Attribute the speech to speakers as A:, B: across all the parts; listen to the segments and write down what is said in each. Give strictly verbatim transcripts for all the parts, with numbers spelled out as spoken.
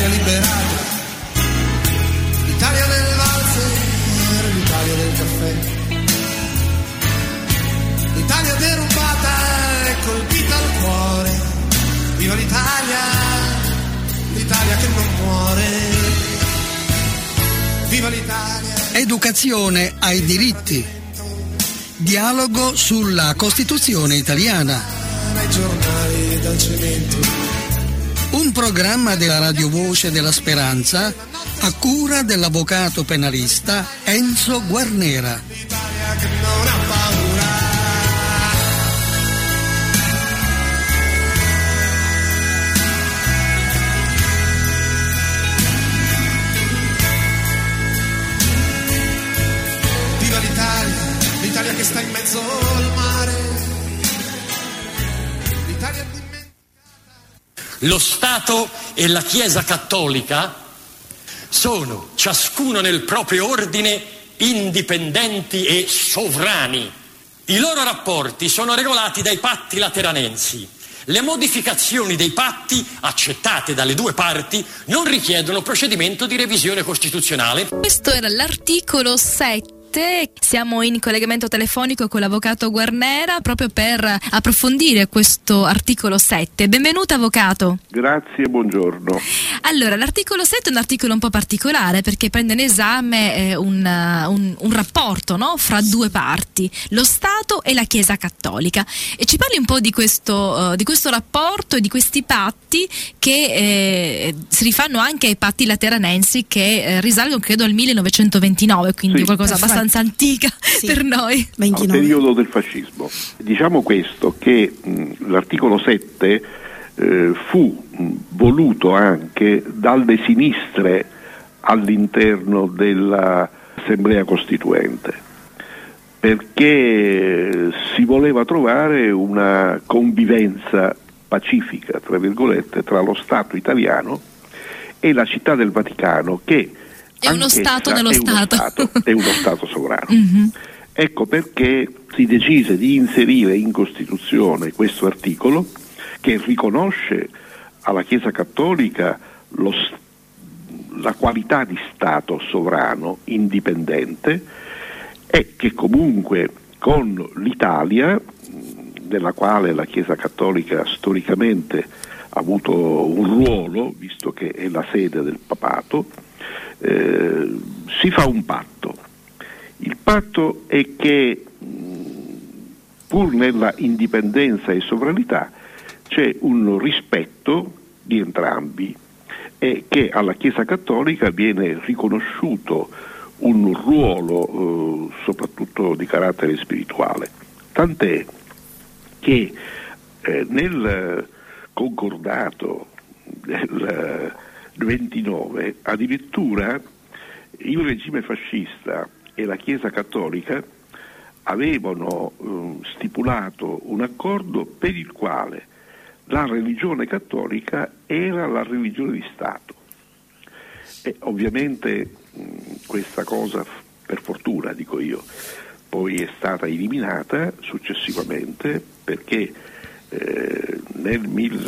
A: l'Italia liberata, l'Italia del valzer, l'Italia del caffè, l'Italia derubata e colpita al cuore. Viva l'Italia, l'Italia che non muore. Viva l'Italia.
B: Educazione ai diritti. Dialogo sulla Costituzione italiana.
A: Dai giornali, dal cemento.
B: Un programma della Radio Voce della Speranza a cura dell'avvocato penalista Enzo Guarnera.
A: L'Italia che non ha paura. Viva l'Italia, l'Italia che sta in mezzo al mare. L'Italia dimenticata.
C: Lo Stato e la Chiesa Cattolica sono, ciascuno nel proprio ordine, indipendenti e sovrani. I loro rapporti sono regolati dai patti lateranensi. Le modificazioni dei patti, accettate dalle due parti, non richiedono procedimento di revisione costituzionale.
D: Questo era l'articolo sette. Siamo in collegamento telefonico con l'avvocato Guarnera proprio per approfondire questo articolo sette. Benvenuto, avvocato.
E: Grazie, buongiorno.
D: Allora, l'articolo sette è un articolo un po' particolare perché prende in esame eh, un, un, un rapporto, no? Fra due parti, lo Stato e la Chiesa Cattolica. E ci parli un po' di questo, uh, di questo rapporto e di questi patti che eh, si rifanno anche ai patti lateranensi che eh, risalgono credo al millenovecentoventinove, quindi
E: sì,
D: qualcosa
E: perfetto.
D: abbastanza antica sì. per noi.
E: Al periodo del fascismo. Diciamo questo, che mh, l'articolo sette eh, fu mh, voluto anche dalle sinistre all'interno dell'Assemblea Costituente, perché si voleva trovare una convivenza pacifica, tra virgolette, tra lo Stato italiano e la Città del Vaticano, che
D: è uno Stato nello
E: è
D: Stato.
E: Uno stato è uno Stato sovrano.
D: Mm-hmm.
E: Ecco perché si decise di inserire in Costituzione questo articolo che riconosce alla Chiesa Cattolica lo, la qualità di Stato sovrano, indipendente, e che comunque con l'Italia, nella quale la Chiesa Cattolica storicamente ha avuto un ruolo, visto che è la sede del papato, Eh, si fa un patto. Il patto è che mh, pur nella indipendenza e sovranità c'è un rispetto di entrambi e che alla Chiesa Cattolica viene riconosciuto un ruolo eh, soprattutto di carattere spirituale, tant'è che eh, nel concordato del ventinove addirittura il regime fascista e la Chiesa Cattolica avevano eh, stipulato un accordo per il quale la religione cattolica era la religione di Stato. E ovviamente mh, questa cosa, per fortuna dico io, poi è stata eliminata successivamente perché eh, nel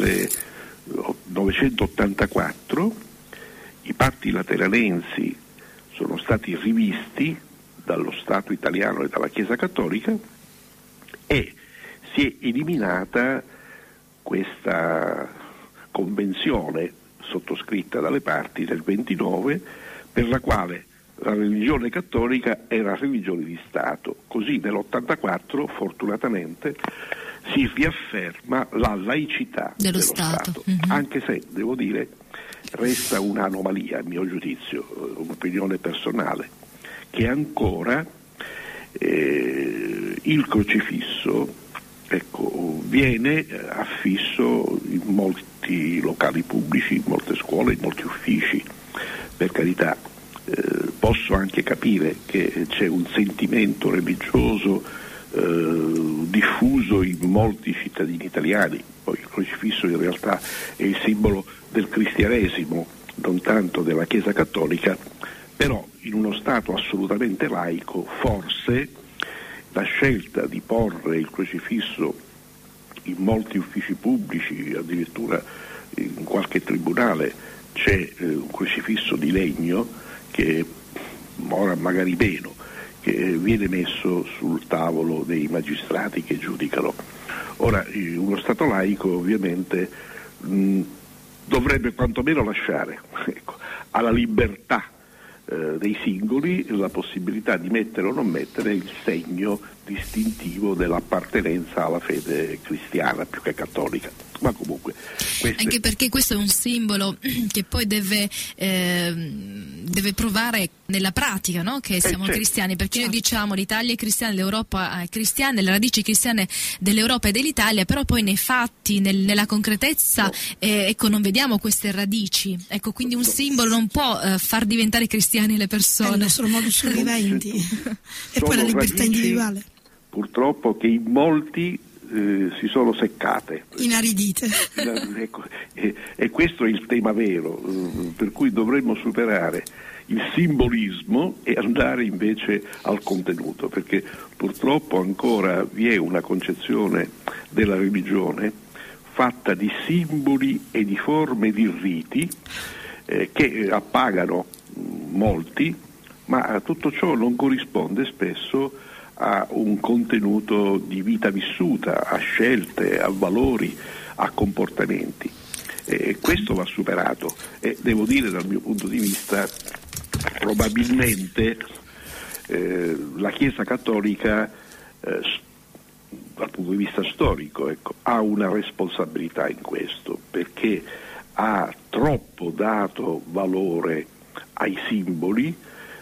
E: millenovecentottantaquattro i patti lateranensi sono stati rivisti dallo Stato italiano e dalla Chiesa Cattolica e si è eliminata questa convenzione sottoscritta dalle parti nel ventinove, per la quale la religione cattolica era religione di Stato. Così nell'ottantaquattro fortunatamente si riafferma la laicità dello, dello Stato, Stato. Mm-hmm. Anche se, devo dire, resta un'anomalia, a mio giudizio, un'opinione personale, che ancora eh, il crocifisso, ecco, viene affisso in molti locali pubblici, in molte scuole, in molti uffici. Per carità, eh, posso anche capire che c'è un sentimento religioso eh, diffuso in molti cittadini italiani. Poi il crocifisso in realtà è il simbolo del cristianesimo, non tanto della Chiesa Cattolica, però in uno Stato assolutamente laico forse la scelta di porre il crocifisso in molti uffici pubblici, addirittura in qualche tribunale, c'è eh, un crocifisso di legno che ora magari meno, che viene messo sul tavolo dei magistrati che giudicano. Ora, uno Stato laico ovviamente mh, dovrebbe quantomeno lasciare ecco, alla libertà eh, dei singoli la possibilità di mettere o non mettere il segno distintivo dell'appartenenza alla fede cristiana più che cattolica. Ma comunque queste...
D: anche perché questo è un simbolo che poi deve, eh, deve provare nella pratica, no? Che siamo eh, certo. cristiani, perché noi diciamo l'Italia è cristiana, l'Europa è cristiana, le radici cristiane dell'Europa e dell'Italia, però poi nei fatti, nel, nella concretezza no. eh, ecco, non vediamo queste radici, ecco, quindi un simbolo non può eh, far diventare cristiani le persone. È il
F: nostro modus vivendi e poi la libertà individuale
E: purtroppo che in molti Eh, si sono seccate,
F: inaridite.
E: Ecco, e, e questo è il tema vero, eh, per cui dovremmo superare il simbolismo e andare invece al contenuto, perché purtroppo ancora vi è una concezione della religione fatta di simboli e di forme di riti eh, che appagano molti, ma tutto ciò non corrisponde spesso a un contenuto di vita vissuta, a scelte, a valori, a comportamenti. E questo va superato e devo dire dal mio punto di vista probabilmente eh, la Chiesa Cattolica eh, dal punto di vista storico ecco, ha una responsabilità in questo, perché ha troppo dato valore ai simboli.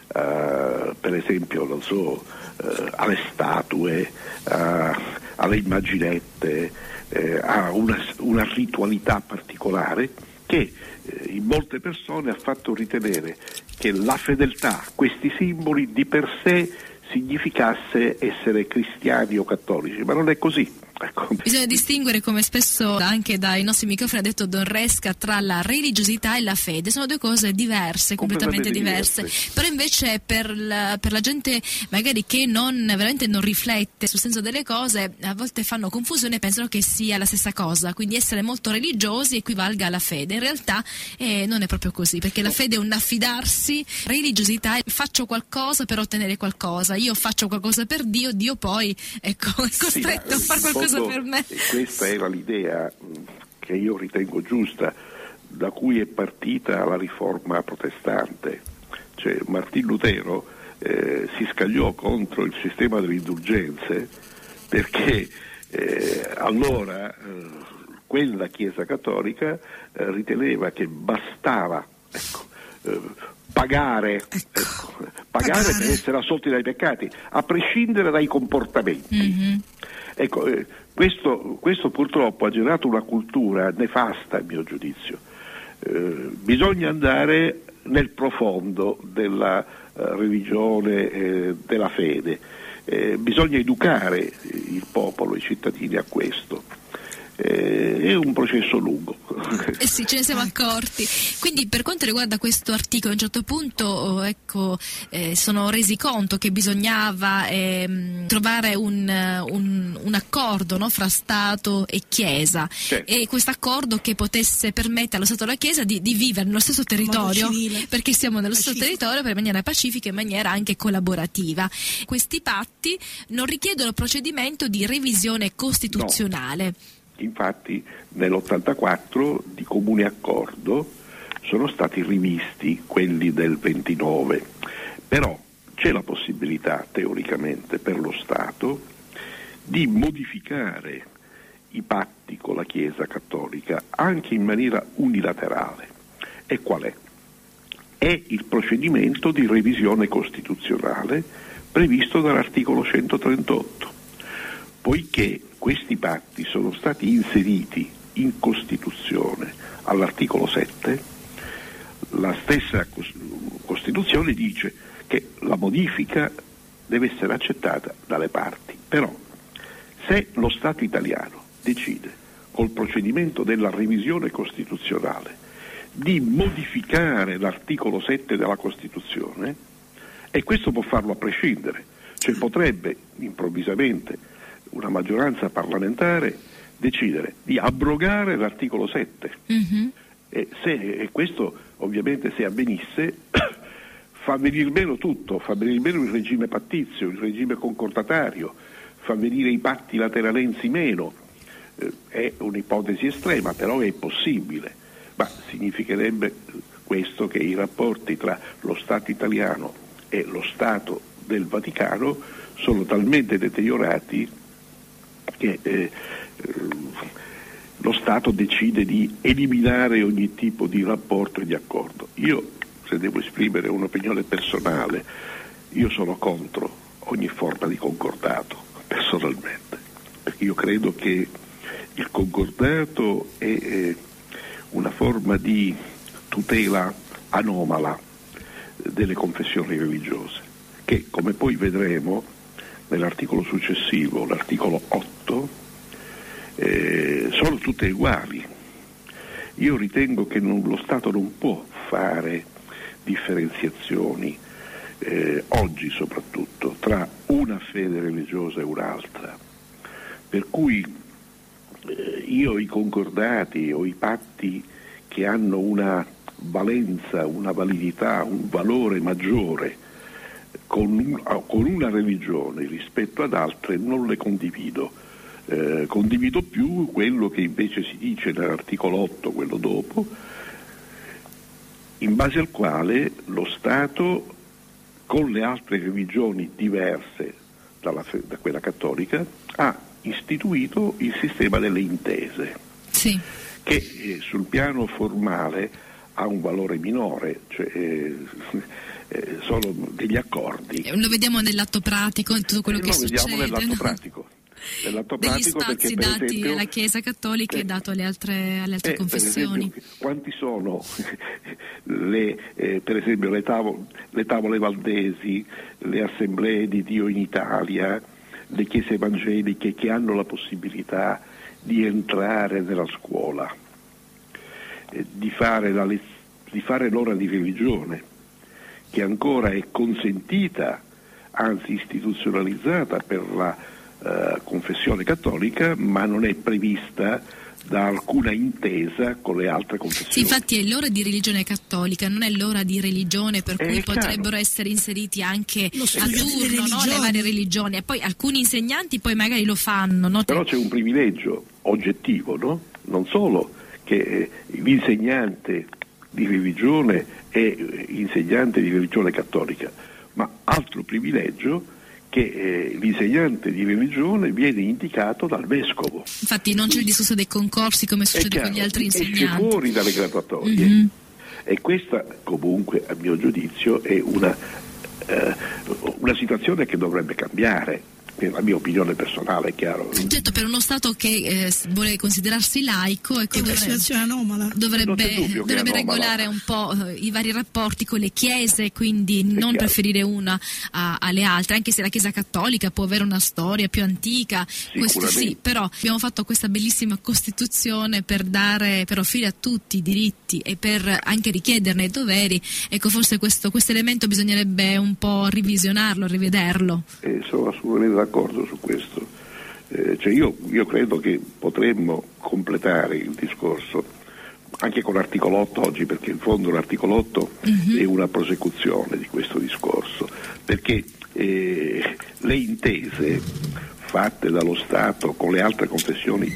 E: Uh, per esempio non so uh, alle statue, uh, alle immaginette, uh, a una, una ritualità particolare che uh, in molte persone ha fatto ritenere che la fedeltà a questi simboli di per sé significasse essere cristiani o cattolici, ma non è così. Ecco.
D: Bisogna distinguere, come spesso anche dai nostri microfoni ha detto Don Resca, tra la religiosità e la fede. Sono due cose diverse, completamente, completamente diverse. diverse. Però invece per la, per la gente magari che non veramente non riflette sul senso delle cose, a volte fanno confusione e pensano che sia la stessa cosa. Quindi essere molto religiosi equivalga alla fede. In realtà eh, non è proprio così, perché la fede è un affidarsi, religiosità è faccio qualcosa per ottenere qualcosa. Io faccio qualcosa per Dio, Dio poi ecco, è costretto sì, a fare qualcosa per me.
E: Questa era l'idea che io ritengo giusta, da cui è partita la riforma protestante. Cioè Martin Lutero eh, si scagliò contro il sistema delle indulgenze perché eh, allora eh, quella Chiesa Cattolica eh, riteneva che bastava ecco, eh, pagare, ecco. Ecco, pagare, pagare per essere assolti dai peccati, a prescindere dai comportamenti. Mm-hmm. Ecco, eh, questo, questo purtroppo ha generato una cultura nefasta, a mio giudizio. Eh, bisogna andare nel profondo della eh, religione, eh, della fede. Eh, bisogna educare il popolo, i cittadini a questo. Eh, è un processo lungo.
D: Eh sì, ce ne siamo accorti. Quindi per quanto riguarda questo articolo, a un certo punto oh, ecco, eh, sono resi conto che bisognava eh, trovare un, un, un accordo, no, fra Stato e Chiesa, certo. E questo accordo che potesse permettere allo Stato e alla Chiesa di, di vivere nello stesso territorio, perché siamo nello Pacifico. stesso territorio, per in maniera pacifica e in maniera anche collaborativa. Questi patti non richiedono procedimento di revisione costituzionale.
E: No. Infatti nell'ottantaquattro di comune accordo sono stati rivisti quelli del ventinove, però c'è la possibilità teoricamente per lo Stato di modificare i patti con la Chiesa Cattolica anche in maniera unilaterale. E qual è? È il procedimento di revisione costituzionale previsto dall'articolo centotrentotto, poiché questi patti sono stati inseriti in Costituzione all'articolo sette, la stessa Costituzione dice che la modifica deve essere accettata dalle parti. Però se lo Stato italiano decide col procedimento della revisione costituzionale di modificare l'articolo sette della Costituzione, e questo può farlo a prescindere, cioè potrebbe improvvisamente una maggioranza parlamentare decidere di abrogare l'articolo sette, mm-hmm. E, se, e questo ovviamente se avvenisse fa venire meno tutto, fa venire meno il regime pattizio, il regime concordatario, fa venire i patti lateranensi meno. Eh, è un'ipotesi estrema, però è possibile, ma significherebbe questo che i rapporti tra lo Stato italiano e lo Stato del Vaticano sono talmente deteriorati che eh, lo Stato decide di eliminare ogni tipo di rapporto e di accordo. Io, se devo esprimere un'opinione personale, io sono contro ogni forma di concordato, personalmente, perché io credo che il concordato è eh, una forma di tutela anomala delle confessioni religiose, che, come poi vedremo nell'articolo successivo, l'articolo otto, eh, sono tutte uguali. Io ritengo che non, lo Stato non può fare differenziazioni, eh, oggi soprattutto, tra una fede religiosa e un'altra, per cui eh, io i concordati o i patti che hanno una valenza, una validità, un valore maggiore con, con una religione rispetto ad altre non le condivido. Eh, condivido più quello che invece si dice nell'articolo otto, quello dopo, in base al quale lo Stato con le altre religioni diverse dalla, da quella cattolica ha istituito il sistema delle intese,
D: sì,
E: che eh, sul piano formale ha un valore minore, cioè eh, eh, sono degli accordi.
D: Lo vediamo nell'atto pratico, in tutto quello
E: eh,
D: che
E: lo
D: succede.
E: vediamo nell'atto no? pratico. Nell'atto
D: degli
E: pratico
D: spazi
E: perché, per
D: dati
E: esempio,
D: alla Chiesa Cattolica
E: eh,
D: e dato alle altre, alle altre
E: eh,
D: confessioni.
E: Per esempio, quanti sono le, eh, per esempio le tavole, le tavole valdesi, le assemblee di Dio in Italia, le chiese evangeliche che hanno la possibilità di entrare nella scuola, eh, di fare la lezione, di fare l'ora di religione, che ancora è consentita, anzi istituzionalizzata per la uh, confessione cattolica, ma non è prevista da alcuna intesa con le altre confessioni.
D: Sì, infatti è l'ora di religione cattolica, non è l'ora di religione per cui
E: è
D: potrebbero
E: chiaro.
D: essere inseriti anche
F: Lo
D: a
F: studio delle
D: turno, no, le
F: religioni.
D: varie religioni, e poi alcuni insegnanti poi magari lo fanno, no?
E: Però c'è un privilegio oggettivo, no? Non solo che eh, l'insegnante di religione è eh, insegnante di religione cattolica, ma altro privilegio che eh, l'insegnante di religione viene indicato dal vescovo.
D: Infatti non c'è il discorso dei concorsi come succede
E: chiaro,
D: con gli altri
E: esce
D: insegnanti.
E: fuori dalle graduatorie.
D: Mm-hmm.
E: E questa comunque, a mio giudizio, è una, eh, una situazione che dovrebbe cambiare. La mia opinione personale, è chiaro.
D: Certo, per uno Stato che eh, vuole considerarsi laico, ecco,
F: È una
D: dovrebbe,
F: situazione anomala.
D: dovrebbe,
E: Non c'è dubbio che è
D: dovrebbe
E: anomala.
D: regolare un po' eh, i vari rapporti con le chiese, quindi non
E: chiaro.
D: preferire una a- alle altre, anche se la Chiesa Cattolica può avere una storia più antica, questo sì, però abbiamo fatto questa bellissima Costituzione per dare, per offrire a tutti i diritti e per anche richiederne i doveri. Ecco, forse questo elemento bisognerebbe un po' revisionarlo, rivederlo.
E: Eh, sono assolutamente d'accordo su questo. Eh, cioè io, io credo che potremmo completare il discorso anche con l'articolo otto oggi, perché in fondo l'articolo otto mm-hmm. è una prosecuzione di questo discorso, perché eh, le intese fatte dallo Stato con le altre confessioni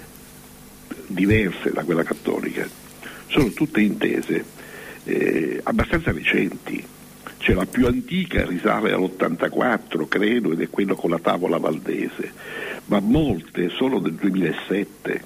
E: diverse da quella cattolica sono tutte intese eh, abbastanza recenti. Cioè, la più antica risale all'ottantaquattro, credo, ed è quello con la tavola valdese, ma molte sono del duemilasette,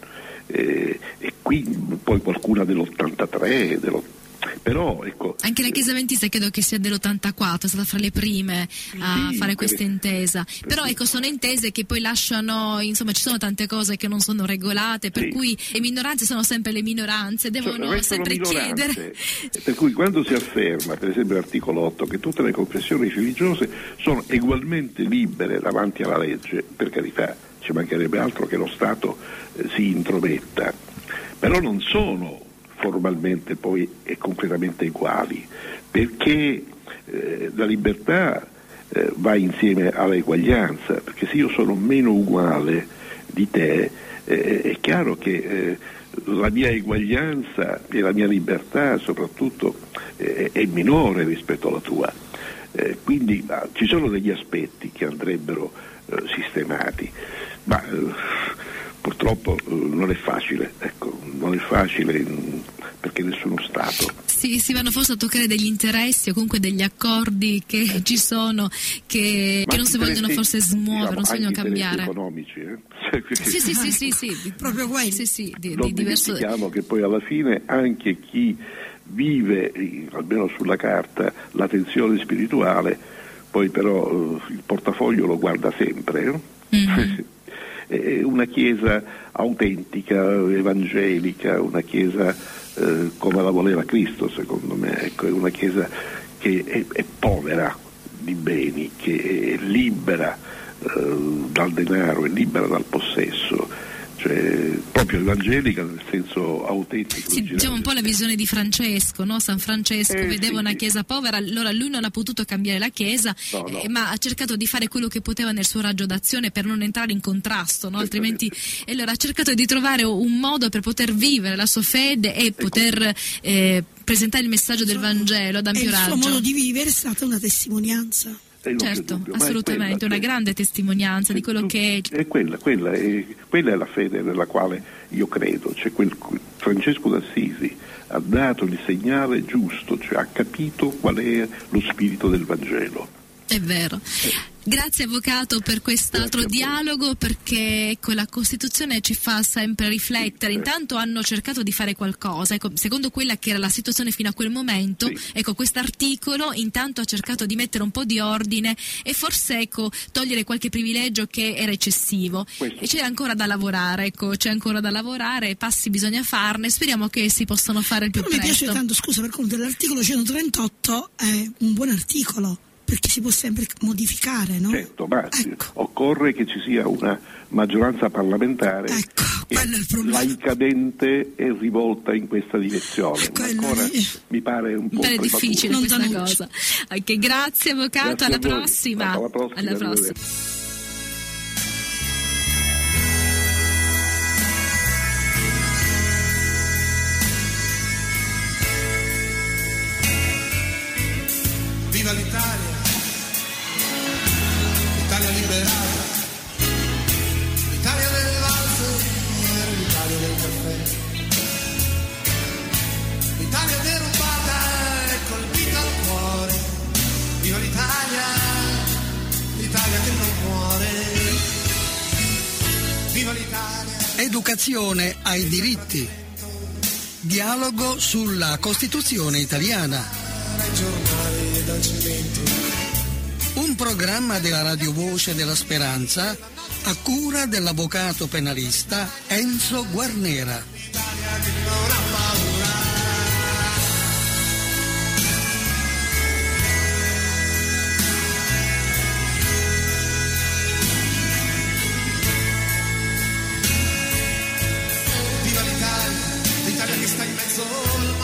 E: eh, e qui poi qualcuna dell'ottantatré, dello... però ecco.
D: Anche la Chiesa Adventista credo che sia dell'ottantaquattro, è stata fra le prime a
E: sì,
D: fare questa
E: per...
D: intesa. Però ecco, sono intese che poi lasciano, insomma, ci sono tante cose che non sono regolate, per
E: sì.
D: cui le minoranze sono sempre le minoranze, devono
E: Cioè,
D: sempre chiedere.
E: Per cui quando si afferma, per esempio l'articolo otto, che tutte le confessioni religiose sono ugualmente libere davanti alla legge, per carità, ci mancherebbe altro che lo Stato eh, si intrometta, però non sono formalmente poi e concretamente uguali, perché eh, la libertà eh, va insieme all'eguaglianza, perché se io sono meno uguale di te eh, è chiaro che eh, la mia eguaglianza e la mia libertà soprattutto eh, è minore rispetto alla tua. Eh, quindi ah, ci sono degli aspetti che andrebbero eh, sistemati, ma eh, purtroppo eh, non è facile, ecco, non è facile mh, perché nessuno Stato.
D: Sì, si vanno forse a toccare degli interessi o comunque degli accordi che ci sono, che, che non si vogliono forse smuovere, diciamo, non si vogliono cambiare.
E: Economici, eh?
D: Sì, sì, sì, sì, sì,
F: proprio quelli.
D: Sì, sì, di,
E: non
D: di diverso.
E: dimentichiamo che poi alla fine anche chi vive, almeno sulla carta, la tensione spirituale, poi però il portafoglio lo guarda sempre. Eh? Mm-hmm. È una chiesa autentica, evangelica, una chiesa eh, come la voleva Cristo, secondo me, ecco, è una chiesa che è, è povera di beni, che è libera eh, dal denaro, è libera dal possesso, cioè proprio evangelica nel senso autentico.
D: Sì, diciamo un po' la visione di Francesco, no? San Francesco eh, vedeva sì, una chiesa povera, allora lui non ha potuto cambiare la chiesa, no, no. Eh, ma ha cercato di fare quello che poteva nel suo raggio d'azione per non entrare in contrasto, no? Altrimenti, e allora ha cercato di trovare un modo per poter vivere la sua fede e ecco. poter eh, presentare il messaggio del Vangelo ad ampio raggio.
F: Il suo modo di vivere è stata una testimonianza.
D: Certo,
E: dubbio,
D: assolutamente, quella, una grande testimonianza di quello che è.
E: È quella, quella, è, quella è la fede nella quale io credo, cioè quel, Francesco d'Assisi ha dato il segnale giusto, cioè ha capito qual è lo spirito del Vangelo.
D: È vero. Grazie avvocato per quest'altro dialogo, perché ecco, la Costituzione ci fa sempre riflettere. Intanto hanno cercato di fare qualcosa, ecco, secondo quella che era la situazione fino a quel momento, sì. ecco, quest'articolo intanto ha cercato di mettere un po' di ordine e forse ecco, togliere qualche privilegio che era eccessivo. Questo. E c'è ancora da lavorare, ecco, c'è ancora da lavorare, passi bisogna farne, speriamo che si possano fare il più
F: Però
D: presto.
F: Mi piace tanto, scusa, per conto dell'articolo centotrentotto è un buon articolo, perché si può sempre modificare, no?
E: Certo, ma
F: ecco.
E: occorre che ci sia una maggioranza parlamentare
F: ecco, quello è il problema.
E: laicamente e rivolta in questa direzione.
F: Ecco,
E: ancora è... mi pare un po'
D: è difficile
F: non
D: questa cosa. Okay, grazie avvocato, grazie alla, prossima.
E: alla prossima.
D: Alla prossima.
A: Viva l'Italia, l'Italia liberata, l'Italia del valzer, l'Italia del caffè, l'Italia derubata e colpita al cuore. Viva l'Italia, l'Italia che non muore. Viva l'Italia.
B: Educazione ai diritti. Dialogo sulla Costituzione italiana. Un programma della Radio Voce della Speranza a cura dell'avvocato penalista Enzo Guarnera.
A: Viva l'Italia, l'Italia che sta in mezzo